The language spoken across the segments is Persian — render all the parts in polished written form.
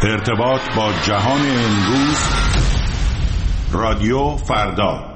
ارتباط با جهان امروز، رادیو فردا.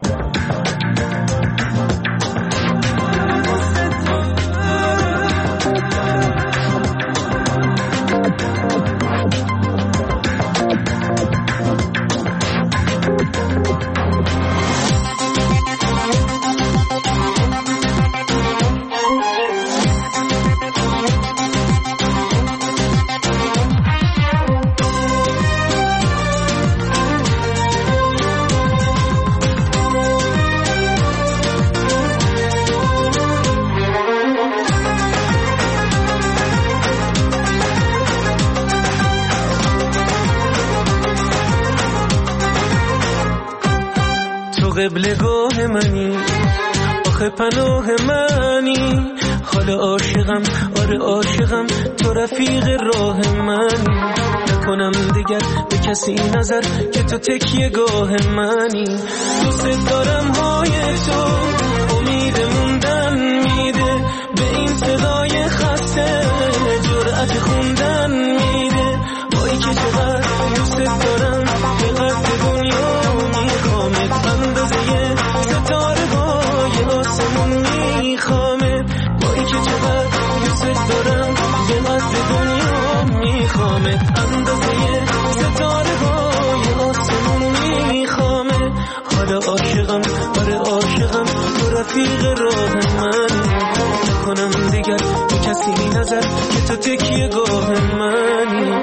قبلگاه منی، آخه پناه منی، حال عاشقم، آره عاشقم، تو رفیق راه منی. نکنم دیگر به کسی نظر که تو تکیه گاه منی. دوست دارم های تو امید موندن میده، به این صدای خسته جرأت خوندن میده. وای که چقدر دوست دارم، به قد دنیا میخوامت، اندازه ستاره های آسمون میخوامت. وای که چقدر دوست دارم، به قد دنیا میخوامت، اندازه ستاره های آسمون میخوامت. حالا عاشقم، آره عاشقم، تو رفیق راه من. نکنم دیگر به کسی نظر که تو تکیه گاه منی.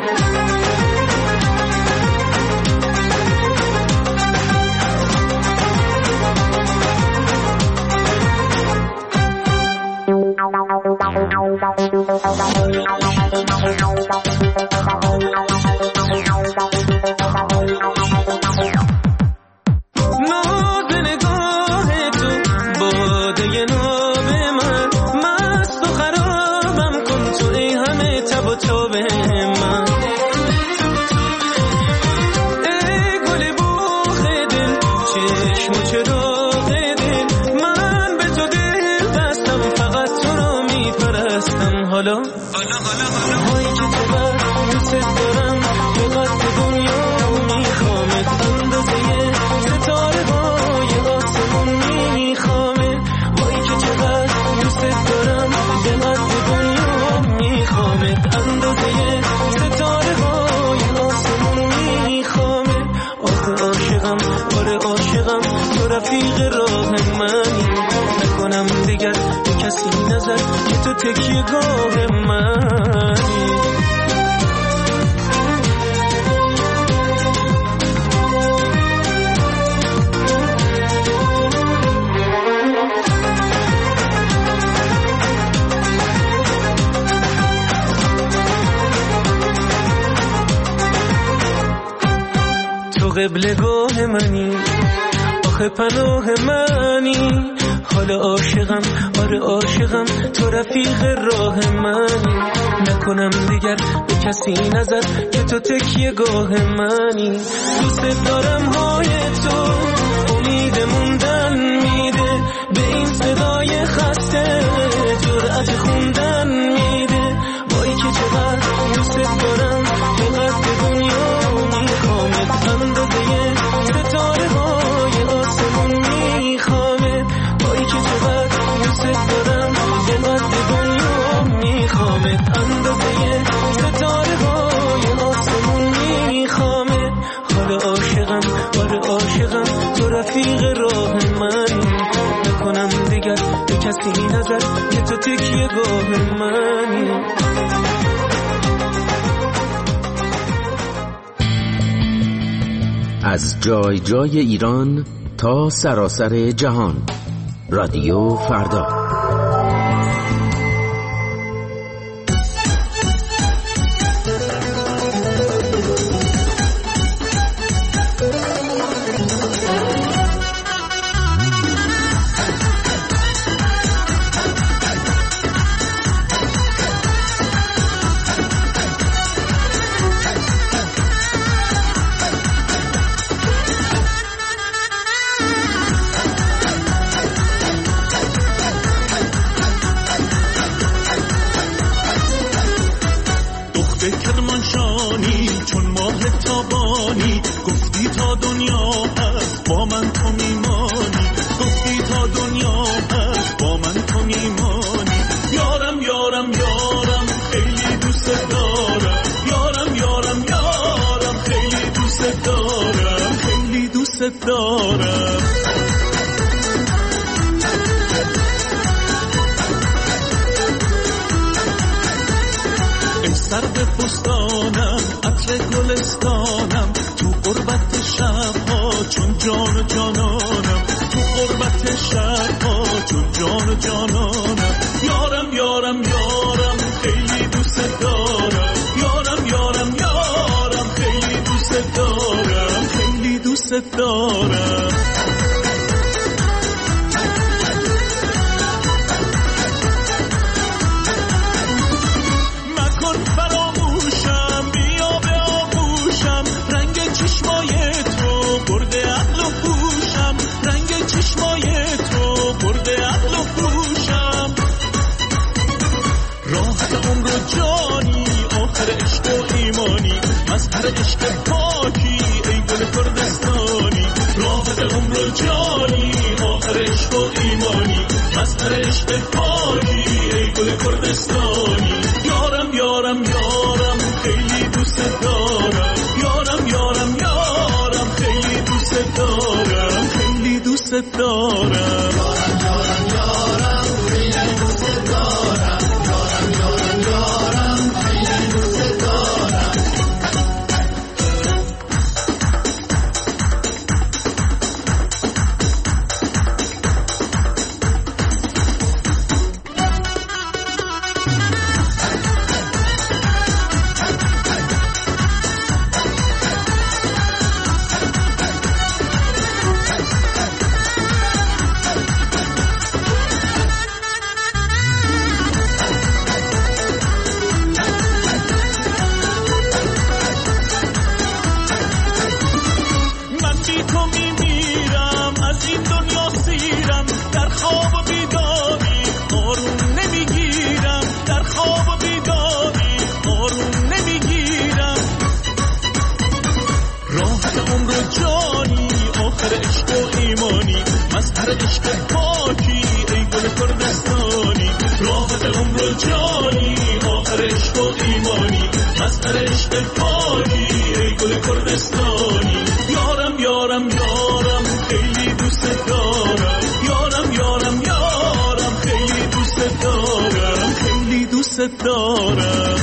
ناز نگاه تو باده ناب من، مست و خرابم کن تو ای همه تب و تاب من. ای گل بوخ دل، چشم و چراغ دل، من به تو دل بستم، فقط تو رو میپرستم. حالا هایی که تو بر دوست دارم، به قد دنیا میخوامت، اندازه ستاره های آسمون میخوامت. هایی که چقدر دوست دارم، به قد دنیا میخوامت، اندازه ستاره های آسمون میخوامت. آخه عاشقم، آره عاشقم، تو رفیق راه منی. نکنم دیگر به کسی نظر که تو تکیه گاه منی. تو قبلگاه منی، آخه پناه منی، حال عاشقم، آره عاشقم، تو رفیق راه منی. نکنم دیگر به کسی نظر که تو تکیه گاه منی. دوست دارم های تو امید موندن میده، به این صدای خسته جرأت خوندن میده. وای که چقدر دوست دارم، به قد دنیا میخوامت، اندازه ستاره های آسمون میخوامت. وای که چقدر دوست دارم، به قد دنیا میخوامت، اندازه ستاره های آسمون میخوامت. حالا عاشقم، آره عاشقم، تو رفیق راه منی. نکنم دیگر به کسی نظر که تو تکیه گاه منی. از جای جای ایران تا سراسر جهان، رادیو فردا. کرمانشانی گفتی تا دنیا هست با من تو میمانی، گفتی تا دنیا هست با من تو میمانی. یارم یارم یارم خیلی دوست دارم، یارم یارم یارم خیلی دوست دارم، خیلی دوست دارم. سر به بستانم عطر گلستانم، تو غربت شبها چون جان و جانانم، تو غربت شبها چون جان و جانانم. یارم یارم یارم خیلی دوست دارم، یارم یارم یارم خیلی دوست دارم، خیلی دوست دارم. عشق پاکی ای گل کردستانی، راحت عمر و جانی آخر عشق و ایمانی، مظهر عشق پاکی ای گل کردستانی. یارم یارم یارم خیلی دوست دارم، یارم یارم یارم خیلی دوست دارم، خیلی دوست دارم. یارم یارم یارم خیلی دوست دارم، یارم یارم یارم خیلی دوست دارم. یارم یارم یارم خیلی دوست دارم، یارم یارم یارم خیلی دوست دارم، خیلی دوست دارم.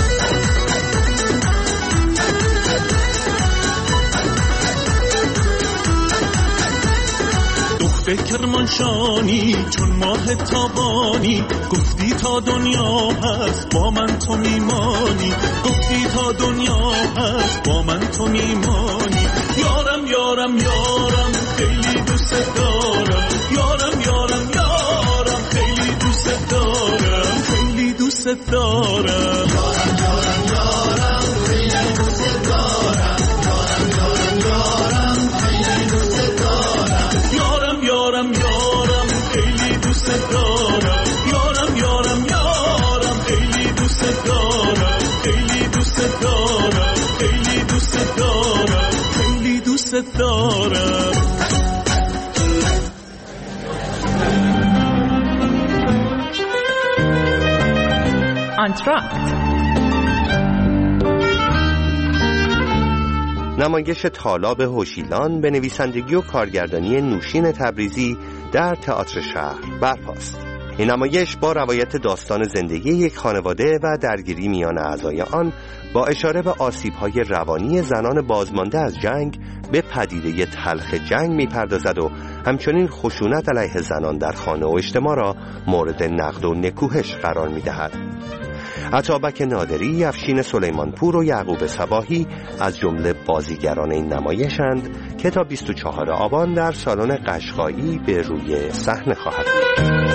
دختر کرمانشانی چون ماه تابانی، گفتی تا دنیا هست با من تو میمانی، گفتی تا دنیا هست با من تو میمانی. یارم یارم یارم خیلی دوست دارم، یارم یارم یارم خیلی دوست دارم، خیلی دوست دارم. یارم یارم یارم خیلی دوست دارم، یارم یارم یارم خیلی دوست دارم. یارم یارم یارم خیلی دوست دارم، یارم یارم یارم خیلی دوست دارم، خیلی دوست دارم، خیلی دوست دارم، خیلی دوست دارم. آنتراکت نمایش تالاب هوشیلان به نویسندگی و کارگردانی نوشین تبریزی در تئاتر شهر برپاست. این نمایش با روایت داستان زندگی یک خانواده و درگیری میان اعضای آن با اشاره به آسیب‌های روانی زنان بازمانده از جنگ به پدیده تلخ جنگ می‌پردازد و همچنین خشونت علیه زنان در خانه و اجتماع را مورد نقد و نکوهش قرار می‌دهد. عطابک نادری، افشین سلیمانپور و یعقوب صباحی از جمله بازیگران این نمایشند که تا 24 آبان در سالن قشقایی به روی صحنه خواهد بود.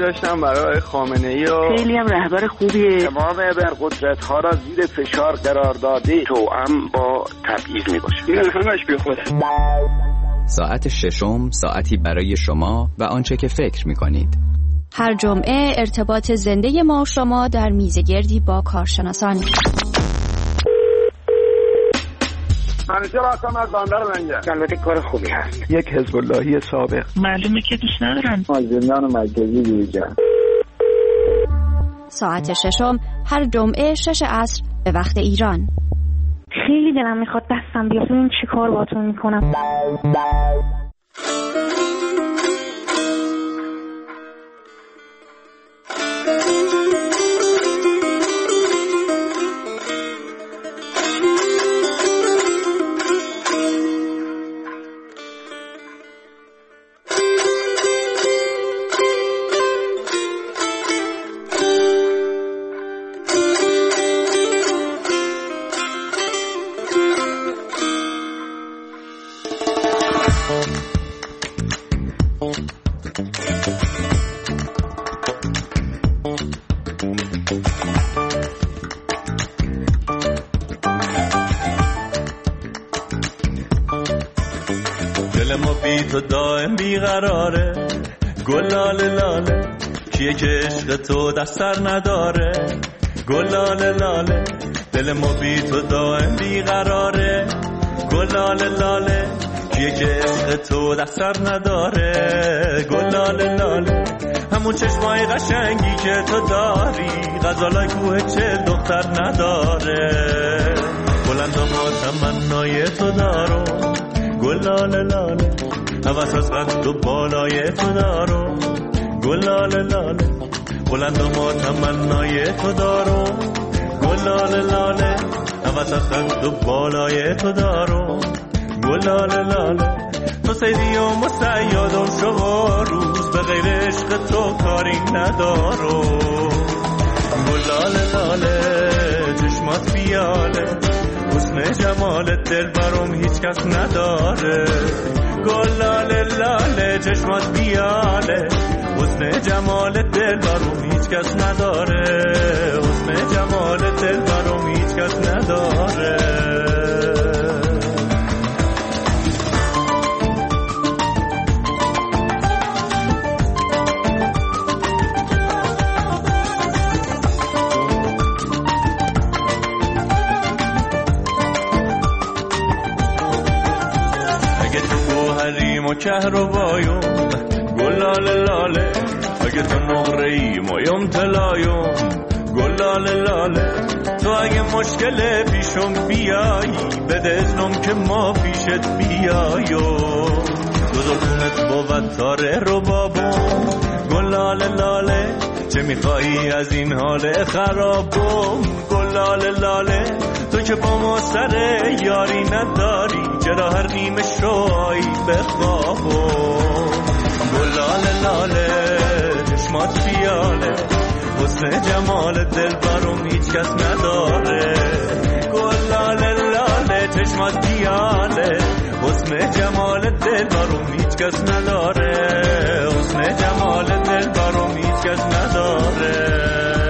داشتم برای خامنه‌ای و خیلی هم رهبر خوبیه. امام ابرقدرت‌ها را زیر فشار قرار داده توأم با تبعیض میباشه. این همش بی خوده. ساعت ششم ساعتی برای شما و آنچه که فکر می‌کنید. هر جمعه ارتباط زنده ما و شما در میزگردی با کارشناسان. منیجر هستم از بندر لنگر. البته کار خوبی هست. یک حزب اللهی سابق. معلومه که دوست ندارن. زندان مرکزی دیجا. ساعت ششم هر جمعه 6 عصر به وقت ایران. خیلی دلم میخواد دستم بیاد ببینم چی کار باهاتون میکنم. دل ما بی تو دائم بیقراره، گلاله لاله کیه که عشق تو در سر نداره، گلاله لاله دل ما بی تو دائم بیقراره، گلاله لاله کیه که عشق تو در سر نداره، گلاله لاله همون چشمای قشنگی که تو داری غزالای کوه چه دختر نداره، بلند و ما تمنای تو دارو، گلاله لاله هوس از قد و بالای تو دارو، گلاله لاله بلند و ما تمنای تو دارو، گلاله لاله هوس از قد و بالای تو دارو، گلاله لاله تو سیدی و مسیادم شما روز به غیر عشق تو کاری ندارو، گلاله لاله چشمات بیاله حسن جمالت دل برام هیچ کس نداره، گلاله لاله چشمات بیاله حسن جمالت دل برام هیچ کس نداره، حسن جمالت دل برام هیچ کس نداره. کهربایون گلاله لاله اگه تو نقره‌ای مایم طلایون، گلاله لاله تو اگه مشکل پیشم بیایی بده اذنم که ما پیشت بیاییم، دو دلونت بود تاره رو بابون، گلاله لاله چه میخوایی از این حال خرابم، گلاله لاله تو که با ما سر یاری نداری چرا هر نیمه شوایی بخوابم، گلاله لاله چشمات بیاله حسن جمال دل برام هیچ کس نداره، گلاله لاله چشمات بیاله حسن جمال دل برام هیچ کس نداره، حسن جمال دل برام هیچ کس نداره.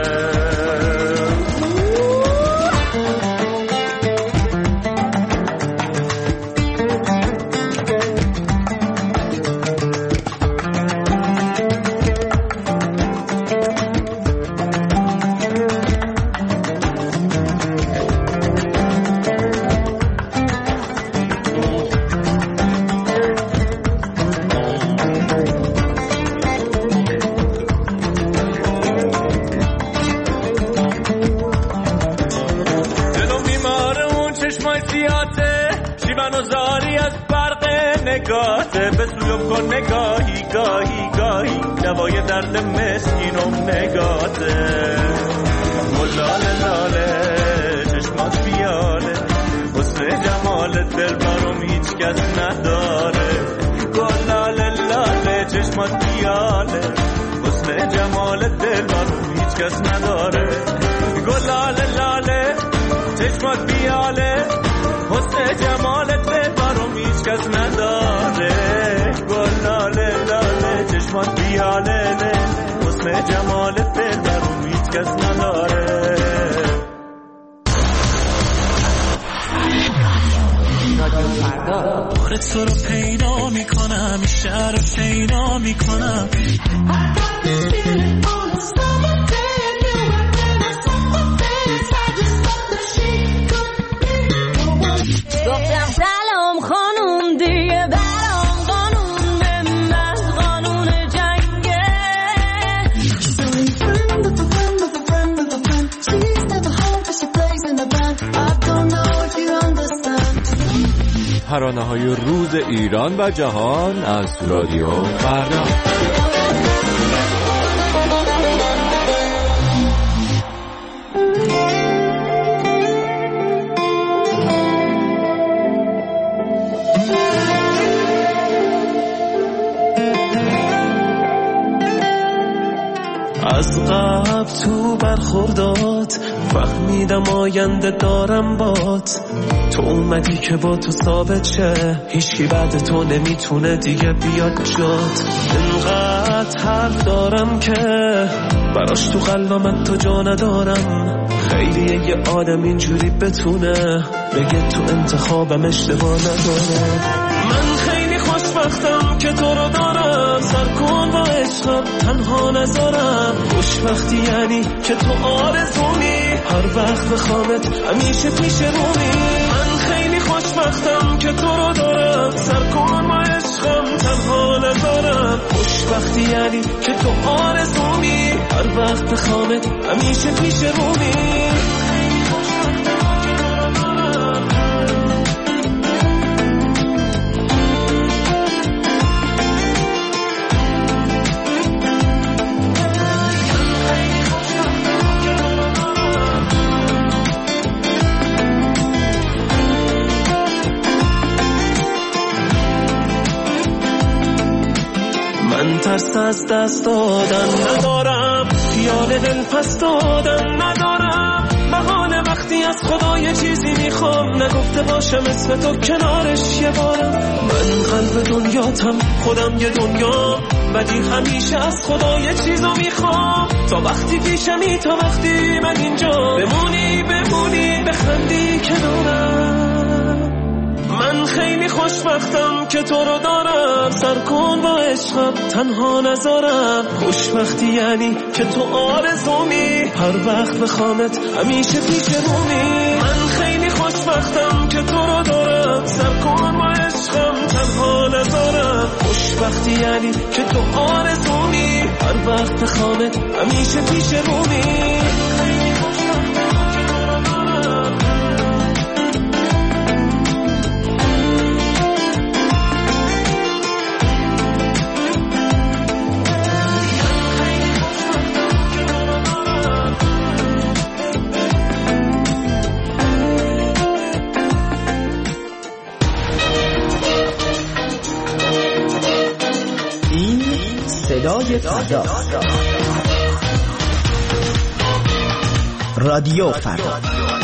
به سویم کن نگاهی گاهی گاهی دوای درد مسکینم نگاته، گلاله لاله چشمات بیاله حسن جمالت دل برام هیچ کس نداره، گلاله لاله چشمات بیاله حسن جمالت دل برام هیچ کس نداره، گلاله لاله چشمات بیاله حسن جمالت دل برام هیچ کس نداره، گلاله لاله چشمات بیاله حسن اسم جمال دلبر امید کس نداره. بار تو رو پیدا میکنم، این شهر رو پیدا میکنم. گفتم سلام خانوم دیگه برام قانون به من قانون جنگه. ترانه‌های روز ایران و جهان از رادیو فردا. از قبل تو برخوردات فهمیدم آینده دارم بات. تو اومدی که با تو ثابت شه، هیچی بعد تو نمیتونه دیگه بیاد جات. انقدر حرف دارم که براش تو قلبم تو جا ندارم. خیلیه یه آدم اینجوری بتونه بگه تو انتخابم اشتباه نداره. من خیلی خوشبختم که تو رو دارم، سر کن با عشقم تنها نذارم. خوشبختی یعنی که تو آرزومی، هر وقت بخوامت همیشه پیش رومی. من خیلی خوشبختم که تو رو دارم، سر کن با عشقم تنها نذارم. خوشبختی یعنی که تو آرزومی، هر وقت بخوامت همیشه پیش رومی. ترس از دست دادن ندارم، خیال دل پس دادن ندارم. بهانه وقتی از خدا یه چیزی میخوام، نگفته باشم اسم تو کنارش یه بارم. من قلب دنیاتم، خودم یه دنیا، ولی همیشه از خدا یه چیزو میخوام. تا وقتی پیشمی، تا وقتی من اینجا، بمونی بخندی کنارم. من خیلی خوشبختم که تو رو دارم، سر کن با عشقم تنها نذارم. خوشبختی یعنی که تو آرزومی، هر وقت بخوامت همیشه پیش رومی. من خیلی خوشبختم که تو رو دارم، سر کن با عشقم تنها نذارم. خوشبختی یعنی که تو آرزومی، هر وقت بخوامت همیشه پیش رومی. صدای فردا، رادیو فردا.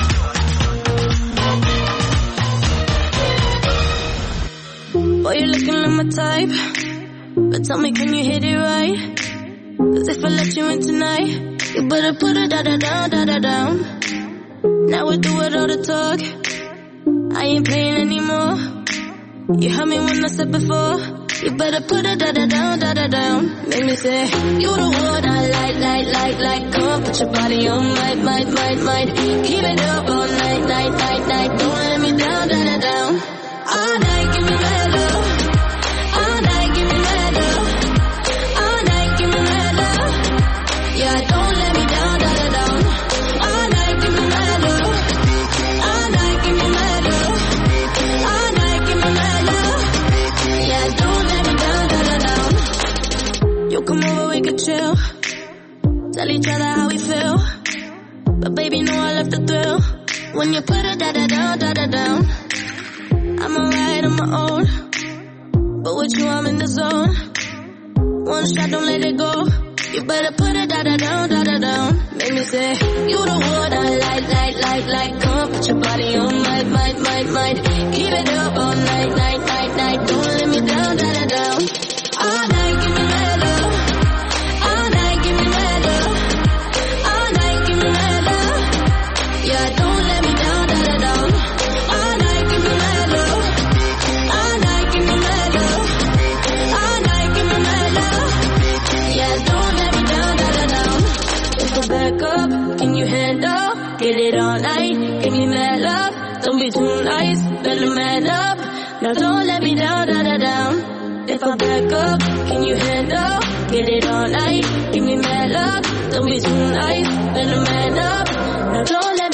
Boy, you're looking like my type, but tell me, can you hit it right? 'Cause if I let you in tonight, you better put it down. Now we do it all the talk, I ain't playing anymore. You heard me when I said before, you better put it down. Make me say, you the one I like. Come on, put your body on might. Keep it up all night. Don't let me down. All night, give me that love. All night, give me that love. All night, give me that love. Yeah, don't let me down. All night, give me that love. All night, give me that love. All night, give me that love. Yeah, don't let me down. You come over, we could chill. Tell each other how we feel. But baby, know I love the thrill when you put it down. I'm alright on my own, but with you I'm in the zone. One shot, don't let it go. You better put it down. Make me say, you the one I like. Come on, put your body on might. Keep it up all night. Don't let me down. All night, give me that love. All night, give me that love. Don't be too nice, better man up. Now don't let me down, down, down, down. If I back up, can you handle? Get it all night, give me mad love. Don't be too nice, better man up. Now don't let